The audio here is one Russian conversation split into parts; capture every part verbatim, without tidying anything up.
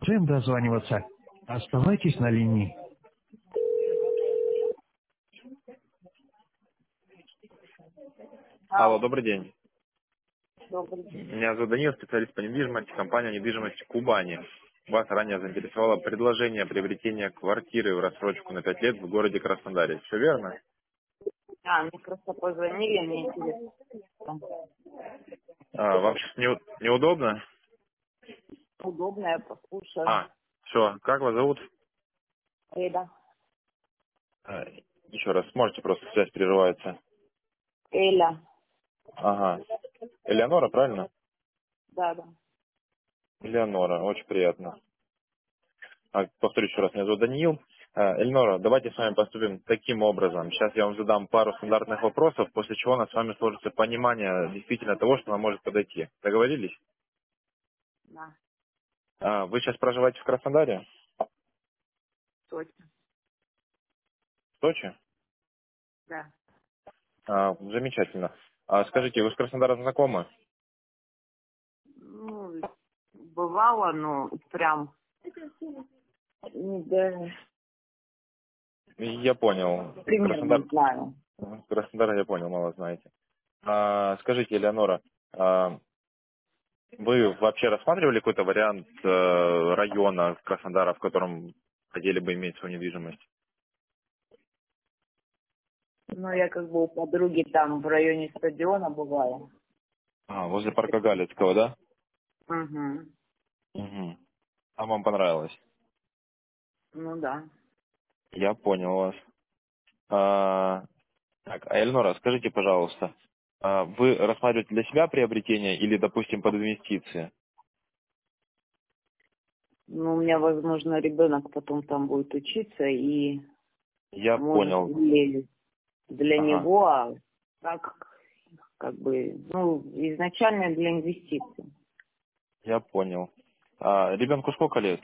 им дозваниваться. Оставайтесь на линии. Алло, Алло, добрый день. добрый день. Меня зовут Данил, специалист по недвижимости, компания недвижимости Кубани. Вас ранее заинтересовало предложение приобретения квартиры в рассрочку на пять лет в городе Краснодаре. Все верно? А, мне просто позвонили, мне интересно. А, вам сейчас не, неудобно? Удобно, я послушаю. А, все. Как вас зовут? Эля. А, еще раз, можете, просто связь прерывается. Эля. Ага. Элеонора, правильно? Да, да. Элеонора, очень приятно. А, повторю еще раз, меня зовут Даниил. А, Эльнора, давайте с вами поступим таким образом. Сейчас я вам задам пару стандартных вопросов, после чего у нас с вами сложится понимание действительно того, что нам может подойти. Договорились? Да, А, вы сейчас проживаете в Краснодаре? точно. В Сочи? Да. А, замечательно. А, скажите, вы с Краснодаром знакомы? Ну, бывало, но прям не даже Я понял. примерно Краснодар... знаю. Краснодар, я понял, мало знаете. А, скажите, Элеонора, а, вы вообще рассматривали какой-то вариант э, района Краснодара, в котором хотели бы иметь свою недвижимость? Но я как бы у подруги там в районе стадиона бываю. А, возле парка Галицкого, да? Угу. Угу. А вам понравилось? Ну да. Я понял вас. А, так, а Эльнора, скажите, пожалуйста, а вы рассматриваете для себя приобретение или, допустим, под инвестиции? Ну, у меня, возможно, ребенок потом там будет учиться, и Я может понял. ли для Ага, него, а так как бы, ну, изначально для инвестиций. я понял. А ребенку сколько лет?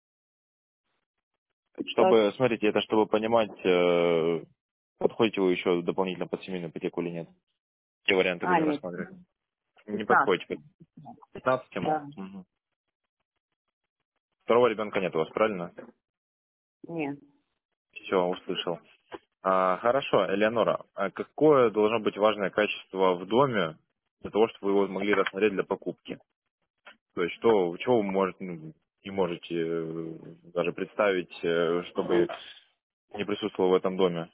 Так, Чтобы, смотрите, это чтобы понимать, э, подходите вы еще дополнительно под семейную ипотеку или нет. Те варианты а, будем нет, рассматривать. Не пятнадцать. подходите. пятнадцать ему. Да, Мгм. Второго ребенка нет у вас, правильно? нет. Все, услышал. А, хорошо, Элеонора, а какое должно быть важное качество в доме для того, чтобы вы его могли рассмотреть для покупки? То есть что, чего вы можете, ну, не можете э, даже представить, э, чтобы не присутствовало в этом доме?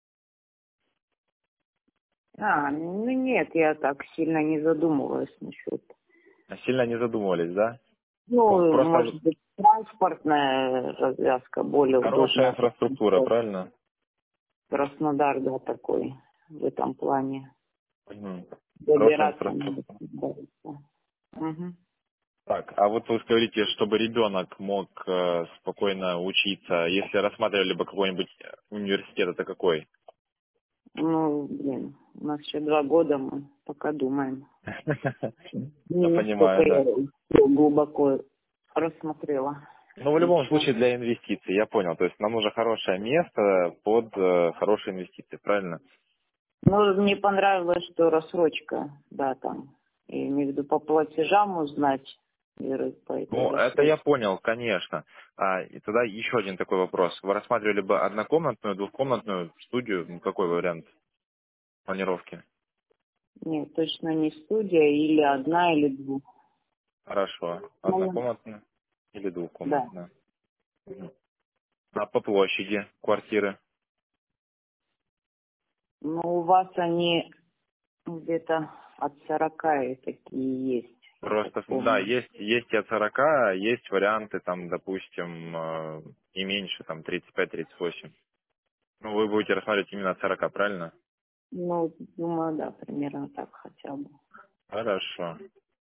А, ну нет, я так сильно не задумываюсь насчет. А сильно не задумывались, да? Ну, Ну, просто вот может быть, транспортная развязка более хорошая удобная, потому инфраструктура, что правильно? Краснодар, да, такой в этом плане. Мгм. Хорошая Добираться надо. инфраструктура. Угу. Так, а вот вы говорите, чтобы ребенок мог э, спокойно учиться, если рассматривали бы какой-нибудь университет, это какой? Ну, блин, у нас еще два года, мы пока думаем. Я Не настолько понимаю, я да. всё глубоко рассмотрела Ну, в любом еще. случае для инвестиций, я понял. То есть нам нужно хорошее место под э, хорошие инвестиции, правильно? Ну, мне понравилось, что рассрочка, да, там. Я имею в виду по платежам узнать, и по этой Ну, это я рассрочке. понял, конечно. А, и тогда еще один такой вопрос. Вы рассматривали бы однокомнатную, двухкомнатную студию? Ну, какой вариант планировки? Нет, точно не студия, или одна, или двух. Хорошо. Ну, Однокомнатная или да. двухкомнатная? Мгм. А по площади квартиры? Ну, у вас они где-то от сорока и такие есть, я так Просто, да, помню. есть, есть и от сорока, а есть варианты, там, допустим, э, и меньше, там, тридцать пять тридцать восемь. Ну, вы будете рассматривать именно от сорока, правильно? Ну, думаю, да, примерно так хотя бы. Хорошо.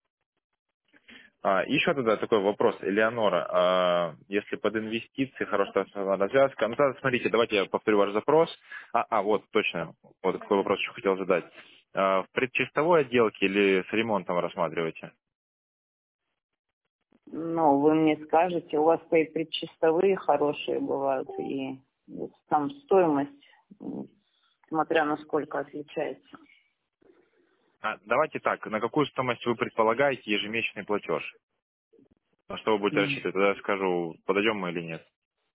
А, еще тогда такой вопрос, Элеонора, а, если под инвестиции хорошая развязка, ну тогда смотрите, давайте я повторю ваш запрос. А, а вот, точно, вот какой вопрос еще хотел задать. А, в предчистовой отделке или с ремонтом рассматриваете? Ну, вы мне скажете, у вас и предчистовые хорошие бывают, и вот там стоимость, м, смотря на сколько отличается. А, давайте так, на какую стоимость вы предполагаете ежемесячный платеж? На что вы будете М. рассчитывать? Тогда я скажу, подойдем мы или нет.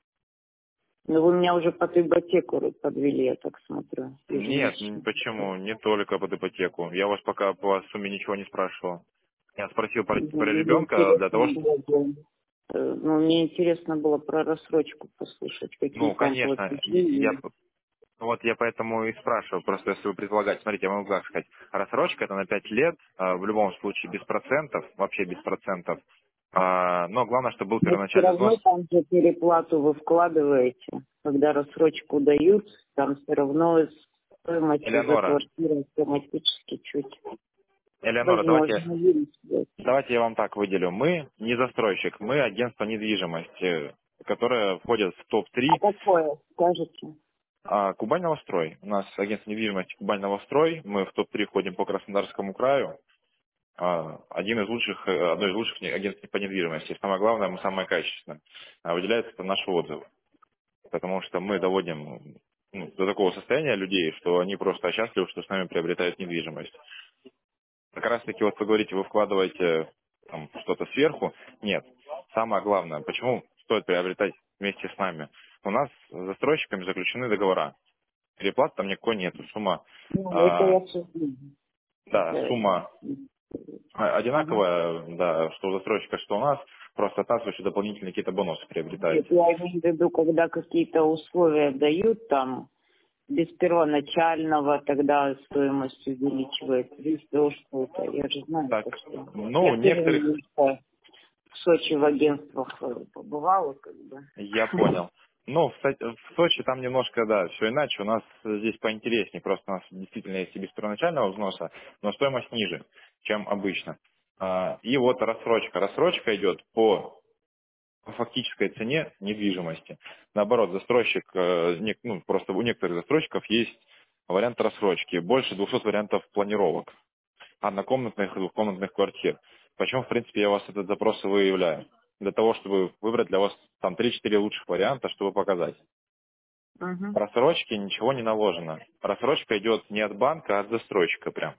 Ну, вы меня уже под ипотеку подвели, я так смотрю, Нет, н- ежемесячно. почему? Не только под ипотеку. Я вас пока по сумме ничего не спрашивал. Я спросил про, Ну, про мне ребенка для интересно того, что... было бы, э, ну, мне интересно было про рассрочку послушать, какие Ну, там конечно, платежи. я, И вот я поэтому и спрашиваю, просто если вы предлагаете, смотрите, я могу как сказать, рассрочка это на пять лет, а, в любом случае без процентов, вообще без процентов, А, но главное, чтобы был Но все первоначальный равно взнос. там же переплату вы вкладываете. Когда рассрочку дают, там все равно стоимость за Элеонора, квартиру автоматически чуть Элеонора, давайте, возможно увеличивается. давайте я вам так выделю. Мы не застройщик, мы агентство недвижимости, которое входит в топ А три. какое, скажете? А, Кубань Новострой. У нас агентство недвижимости Кубань Новострой. Мы в топ три входим по Краснодарскому краю. А, Один из лучших, э, одно из лучших не- агентств по недвижимости. И самое главное, мы самое качественное. А, Выделяется это наши отзывы. Потому что мы доводим ну, до такого состояния людей, что они просто счастливы, что с нами приобретают недвижимость. Как раз таки вот вы говорите, вы вкладываете там, что-то сверху. Нет. Самое главное, почему стоит приобретать вместе с нами? У нас с застройщиками заключены договора. Переплат там никакой нету. Сумма, Ну, это а, я все знаю. да, Это... сумма а- Ага. одинаковая, да, что у застройщика, что у нас. Просто от нас вы еще дополнительные какие-то бонусы Нет, приобретаете. я имею в виду, когда какие-то условия дают, там, без первоначального, тогда стоимость увеличивается, еще что-то. Я же знаю Так, это все. ну, Я тоже некоторых немножко в Сочи в агентствах э, побывала, как бы. я понял. Ну, в, Со- в Сочи там немножко, да, все иначе. У нас здесь поинтереснее. Просто у нас действительно есть и без первоначального взноса, но стоимость ниже, чем обычно. А, И вот рассрочка. Рассрочка идет по по фактической цене недвижимости. Наоборот, застройщик, э, не- ну, просто у некоторых застройщиков есть вариант рассрочки, больше двухсот вариантов планировок однокомнатных и двухкомнатных квартир. Почему, в принципе, я вас этот запрос и выявляю? Для того, чтобы выбрать для вас там три-четыре лучших варианта, чтобы показать. Угу. В рассрочке ничего не наложено. Рассрочка идет не от банка, а от застройщика прям.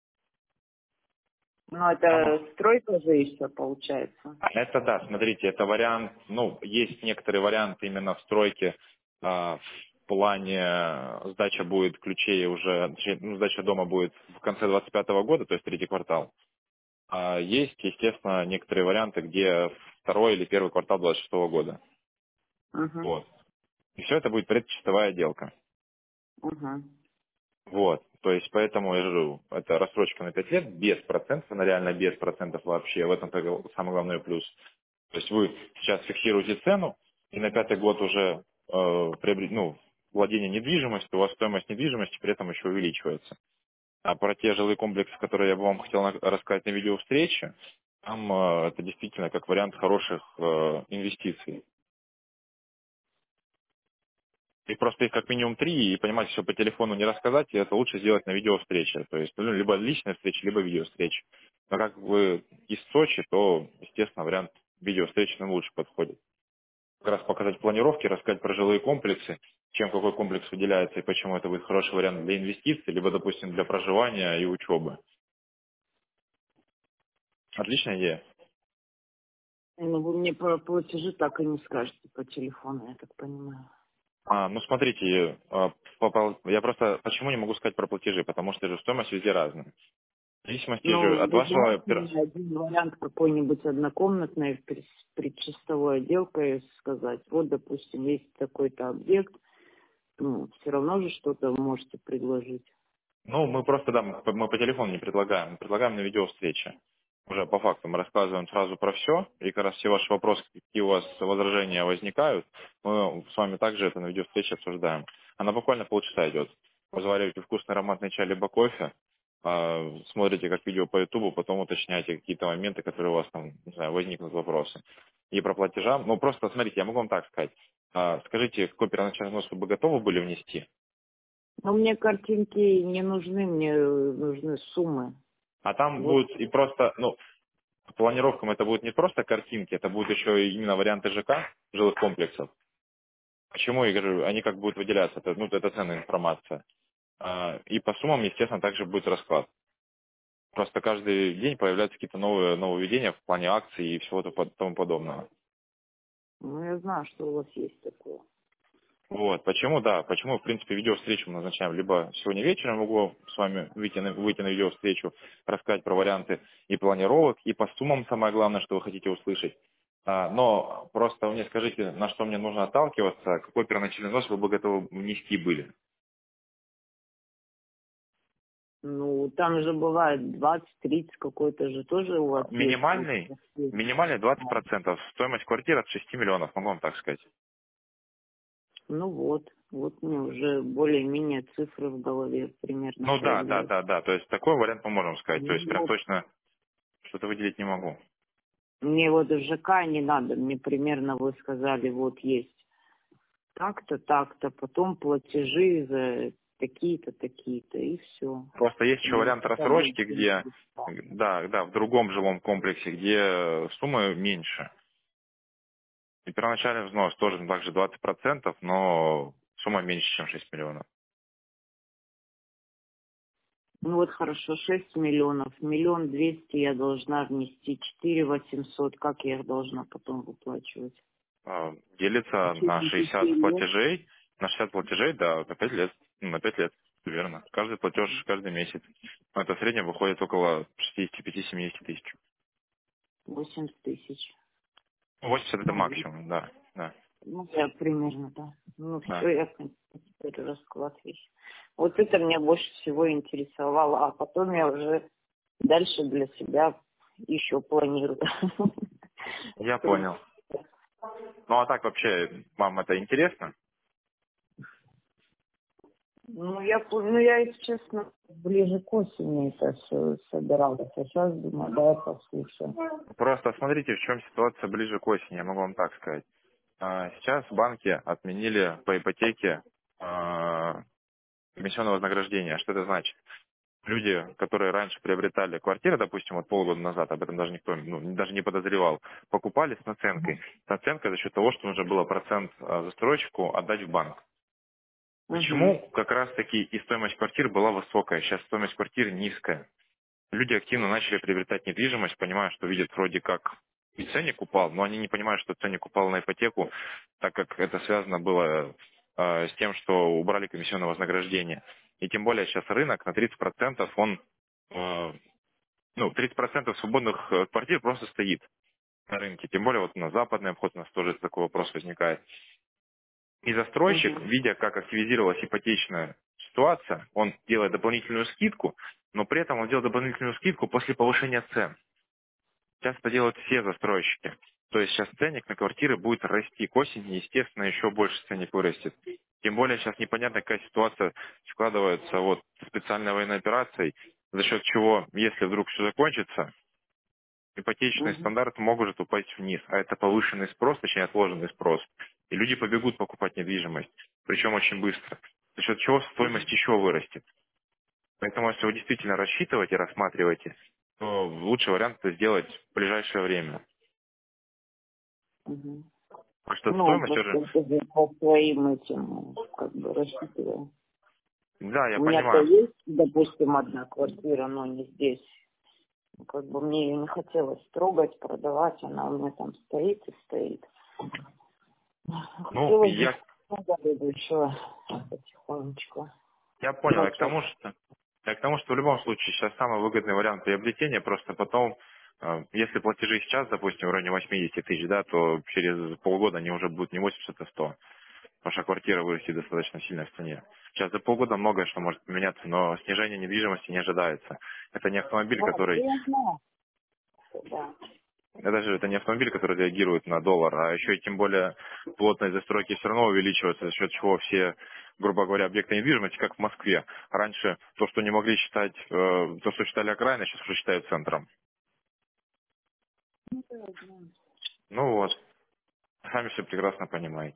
Ну, Там это стройка же еще получается. Это да, смотрите, это вариант, ну, есть некоторые варианты именно в стройке, а, в плане э, сдача будет ключей уже, точнее, ну, сдача дома будет в конце двадцать пятого года, то есть третий квартал. А есть, естественно, некоторые варианты, где второй или первый квартал двадцать шестого года. Угу. Вот. И все это будет предчистовая отделка. Угу. Вот. То есть поэтому я же говорю, это рассрочка на пять лет без процентов, она реально без процентов вообще. В этом самый главный плюс. То есть вы сейчас фиксируете цену, и на пятый год уже э, приобрет- ну, владение недвижимостью, у вас стоимость недвижимости при этом еще увеличивается. А про те жилые комплексы, которые я бы вам хотел на- рассказать на видео встречи, там э, это действительно как вариант хороших э, инвестиций. И просто их как минимум три, и понимать, все по телефону не рассказать, и это лучше сделать на видео встрече. То есть ну, либо личная встреча, либо видео встреча. Но как вы из Сочи, то, естественно, вариант видео встречи нам лучше подходит. Как раз показать планировки, рассказать про жилые комплексы, чем какой комплекс выделяется и почему это будет хороший вариант для инвестиций, либо, допустим, для проживания и учебы. Отличная идея. Ну, вы мне про платежи так и не скажете по телефону, я так понимаю. А, ну, смотрите, а, по- по- я просто почему не могу сказать про платежи, потому что же стоимость везде разная. В зависимости же Ну, от вы вашего... знаете, пер- мне один вариант какой-нибудь однокомнатной при- с предчистовой отделкой сказать. Вот, допустим, есть такой-то объект, ну, все равно же что-то вы можете предложить. Ну, мы просто, да, мы, по мы по телефону не предлагаем, мы предлагаем на видео встречи. Уже по факту мы рассказываем сразу про все, и как раз все ваши вопросы, какие у вас возражения возникают, мы с вами также это на видео встрече обсуждаем. Она буквально полчаса идет. Вы завариваете вкусный ароматный чай либо кофе, а, смотрите как видео по ютубу, потом уточняете какие-то моменты, которые у вас там, не знаю, возникнут вопросы. И про платежа, ну просто смотрите, я могу вам так сказать. А, скажите, какой первоначальный взнос вы бы готовы были внести? Но мне картинки не нужны, мне нужны суммы. А там Вот. будет и просто, ну, по планировкам это будут не просто картинки, это будут еще и именно варианты ЖК, жилых комплексов. Почему, я говорю, они как будут выделяться, это, ну, это ценная информация. А, И по суммам, естественно, также будет расклад. Просто каждый день появляются какие-то новые нововведения в плане акций и всего тому подобного. Ну, я знаю, что у вас есть такое. Вот, почему, да, почему, в принципе, видеовстречу мы назначаем либо сегодня вечером могу с вами выйти на, выйти на видеовстречу, рассказать про варианты и планировок, и по суммам самое главное, что вы хотите услышать. А, но просто вы мне скажите, на что мне нужно отталкиваться, какой первоначальный взнос вы бы готовы внести были. Ну, там же бывает двадцать тридцать какой-то же тоже у вас есть. Минимальный, минимальный двадцать процентов стоимость квартиры от шести миллионов, могу вам так сказать. Ну вот, вот мне уже более-менее цифры в голове примерно Ну да, да, появляются. да, да, то есть такой вариант мы можем сказать, то Ну есть прям вот. точно что-то выделить не могу. Мне вот ЖК не надо, мне примерно вы сказали, вот есть так-то, так-то, потом платежи за такие-то, такие-то, и все. Просто есть еще Мне вариант это рассрочки, больше не где, пристало. да, да, в другом жилом комплексе, где сумма меньше. И первоначальный взнос тоже также двадцать процентов, но сумма меньше, чем шесть миллионов. Ну вот хорошо, шесть миллионов, миллион двести я должна внести, четыре восемьсот, как я их должна потом выплачивать? А, В Делится на течение пяти шестьдесят лет? платежей, на шестьдесят платежей, да, на пять лет. Ну, на пять лет, верно. Каждый платеж каждый месяц. Но это в среднем выходит около шестьдесят пять - семьдесят тысяч. восемьдесят тысяч. восемьдесят это А, ну, максимум, да, да, ну, я примерно, да. Ну, да. все, я поняла, теперь расклад вещи. Вот это меня больше всего интересовало, а потом я уже дальше для себя еще планирую. Я То есть, понял. Ну а так вообще, вам это интересно? ну, я, пу- ну, я, если честно, ближе к осени это все собиралась, а сейчас думаю, да, я послушаю. Просто смотрите, в чем ситуация ближе к осени, я могу вам так сказать. А, Сейчас банки отменили по ипотеке а, комиссионное вознаграждение. Что это значит? Люди, которые раньше приобретали квартиры, допустим, вот полгода назад, об этом даже никто ну, даже не подозревал, покупали с наценкой. С наценкой за счет того, что нужно было процент а, застройщику отдать в банк. Угу, Почему как раз-таки и стоимость квартир была высокая, сейчас стоимость квартир низкая? Люди активно начали приобретать недвижимость, понимая, что видят вроде как и ценник упал, но они не понимают, что ценник упал на ипотеку, так как это связано было э, с тем, что убрали комиссионное вознаграждение. И тем более сейчас рынок на тридцать процентов, он, э, ну, тридцать процентов свободных э, квартир просто стоит на рынке. Тем более вот на западный обход у нас тоже такой вопрос возникает. И застройщик, угу, видя, как активизировалась ипотечная ситуация, он делает дополнительную скидку, но при этом он делает дополнительную скидку после повышения цен. Сейчас это делают все застройщики. То есть сейчас ценник на квартиры будет расти к осени, естественно, еще больше ценник вырастет. Тем более сейчас непонятно, какая ситуация складывается вот специальной военной операцией, за счет чего, если вдруг все закончится, ипотечные угу, стандарты могут упасть вниз, а это повышенный спрос, точнее отложенный спрос. И люди побегут покупать недвижимость, причем очень быстро, за счет чего стоимость еще вырастет. Поэтому если вы действительно рассчитываете, рассматриваете, то лучший вариант это сделать в ближайшее время. угу. Потому что Ну, стоимость просто уже... это же по своим этим, как бы, рассчитываю. Да, я У меня-то понимаю. есть, допустим, одна квартира, но не здесь. Ну, как бы мне ее не хотелось трогать, продавать, она у меня там стоит и стоит. Ну, Хотелось бы я, продать еще потихонечку. я понял. Я к Начать. тому, что... Я к тому, что в любом случае сейчас самый выгодный вариант приобретения, просто потом, э, если платежи сейчас, допустим, в районе восемьдесят тысяч, да, то через полгода они уже будут не восемьдесят, а сто. Ваша квартира вырастет достаточно сильно в цене. Сейчас за полгода многое что может поменяться, но снижение недвижимости не ожидается. Это не автомобиль, Ну, который... я знаю, да. Это же это не автомобиль, который реагирует на доллар, а еще и тем более плотность застройки все равно увеличивается, за счет чего все, грубо говоря, объекты недвижимости, как в Москве. Раньше то, что не могли считать, э, то, что считали окраиной, сейчас уже считают центром. Ну, да, я знаю. Ну вот, сами все прекрасно понимаете.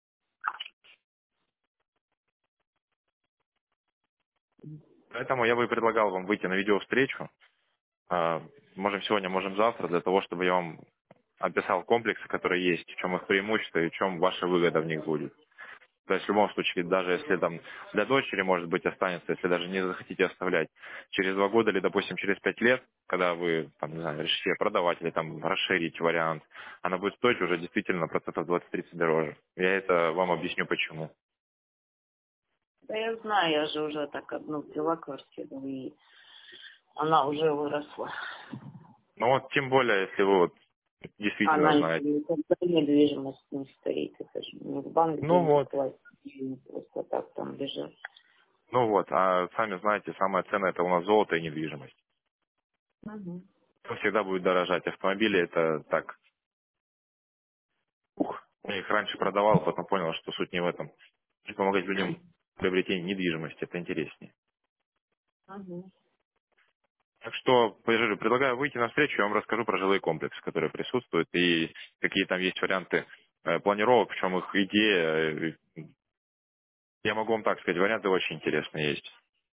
Поэтому я бы и предлагал вам выйти на видеовстречу. Э, Можем сегодня, можем завтра, для того, чтобы я вам описал комплексы, которые есть, в чем их преимущество и в чем ваша выгода в них будет. То есть в любом случае, даже если там для дочери, может быть, останется, если даже не захотите оставлять, через два года или, допустим, через пять лет, когда вы, там, не знаю, решите продавать или там расширить вариант, она будет стоить уже действительно процентов двадцать-тридцать дороже. Я это вам объясню почему. Да я знаю, я же уже так одну взяла квартиру, и она уже выросла. Ну вот, тем более, если вы вот действительно Она знаете. никогда недвижимость не стоит. Это же не в банк Ну деньги вот, платят, не просто так там лежат. ну вот, а сами знаете, самое ценное это у нас золото и недвижимость. Угу. То всегда будет дорожать. Автомобили это так, ух, я их раньше продавал, потом понял, что суть не в этом. И помогать людям в приобретении недвижимости, это интереснее. Угу. Так что, говорю, предлагаю выйти на встречу, я вам расскажу про жилые комплексы, которые присутствуют, и какие там есть варианты э, планировок, в чем их идея. Э, Я могу вам так сказать, варианты очень интересные есть.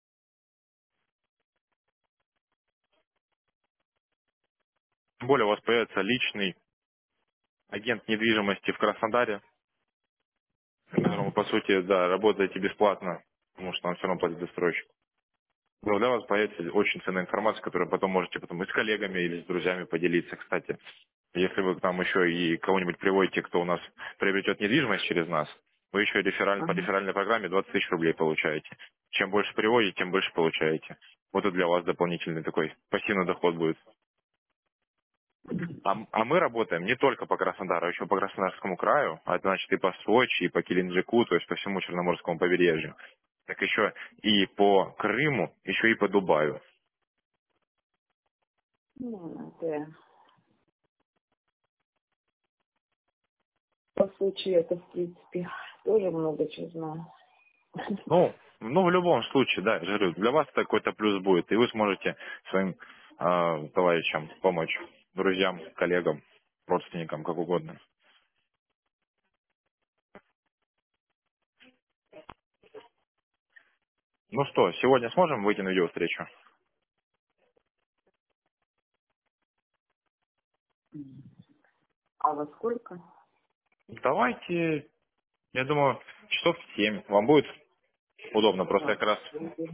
Тем более у вас появится личный агент недвижимости в Краснодаре, которому, по сути, да, работаете бесплатно, потому что он все равно платит застройщик. Но для вас появится очень ценная информация, которую потом можете потом и с коллегами или с друзьями поделиться. Кстати, если вы к нам еще и кого-нибудь приводите, кто у нас приобретет недвижимость через нас, вы еще и рефераль- по Угу. реферальной программе двадцать тысяч рублей получаете. Чем больше приводите, тем больше получаете. Вот и для вас дополнительный такой пассивный доход будет. А, м- а мы работаем не только по Краснодару, а еще по Краснодарскому краю, а это значит и по Сочи, и по Геленджику, то есть по всему Черноморскому побережью. Так еще и по Крыму, еще и по Дубаю. Ну, это по случаю это, в принципе, тоже много чего знаю. Ну, ну, в любом случае, да, я же говорю, для вас это какой-то плюс будет, и вы сможете своим э, товарищам помочь, друзьям, коллегам, родственникам, как угодно. Ну что, сегодня сможем выйти на видеовстречу? А во сколько? Давайте, я думаю, часов в семь. Вам будет удобно, просто я Так. как раз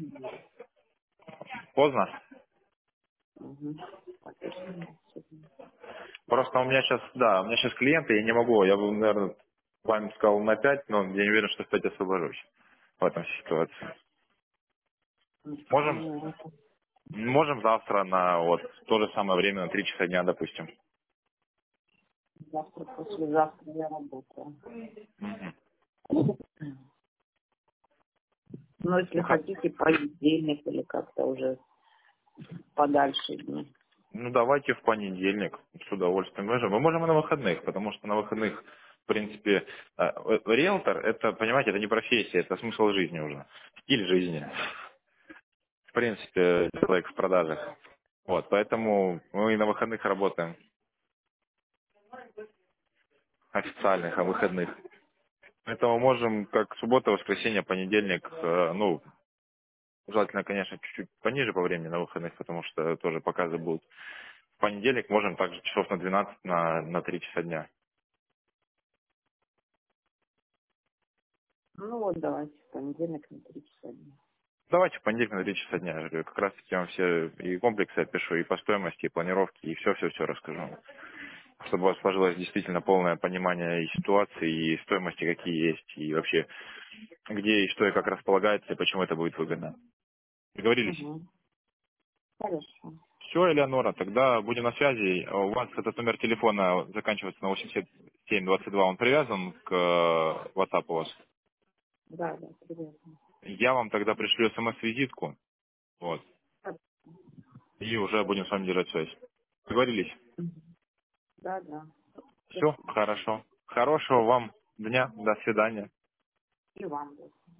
поздно. Угу. Подожди. Просто у меня сейчас, да, у меня сейчас клиенты, я не могу, я бы, наверное, вам сказал на пять, но я не уверен, что в пять освобожусь в этом ситуации. Можем, Ну, можем завтра на вот то же самое время, на три часа дня, допустим. завтра, послезавтра я работаю. Мгм. Но если Ну, ха- хотите, понедельник или как-то уже подальше дни. ну, давайте в понедельник, с удовольствием можем. Мы можем и на выходных, потому что на выходных, в принципе, э, э, риэлтор, это, понимаете, это не профессия, это смысл жизни уже, стиль жизни. В принципе, человек в продажах. Вот, поэтому мы и на выходных работаем, официальных, а выходных. Поэтому можем как суббота, воскресенье, понедельник, э, ну, желательно, конечно, чуть-чуть пониже по времени на выходных, потому что тоже показы будут. В понедельник можем также часов на двенадцать, на, на три часа дня. Ну вот давайте, в понедельник на три часа дня. Давайте в понедельник на три часа дня, я говорю, как раз таки вам все и комплексы опишу, и по стоимости, и планировки, и все-все-все расскажу. Чтобы у вас сложилось действительно полное понимание и ситуации, и стоимости, какие есть, и вообще, где и что и как располагается, и почему это будет выгодно. Договорились? Угу. Хорошо. Все, Элеонора, тогда будем на связи. У вас этот номер телефона заканчивается на восемьдесят семь двадцать два, он привязан к э, WhatsApp у вас. Да, да, приятно. Я вам тогда пришлю смс-визитку, вот, и уже будем с вами держать связь. Договорились? Да, да. Все, Спасибо. хорошо. Хорошего вам дня, до свидания. И вам.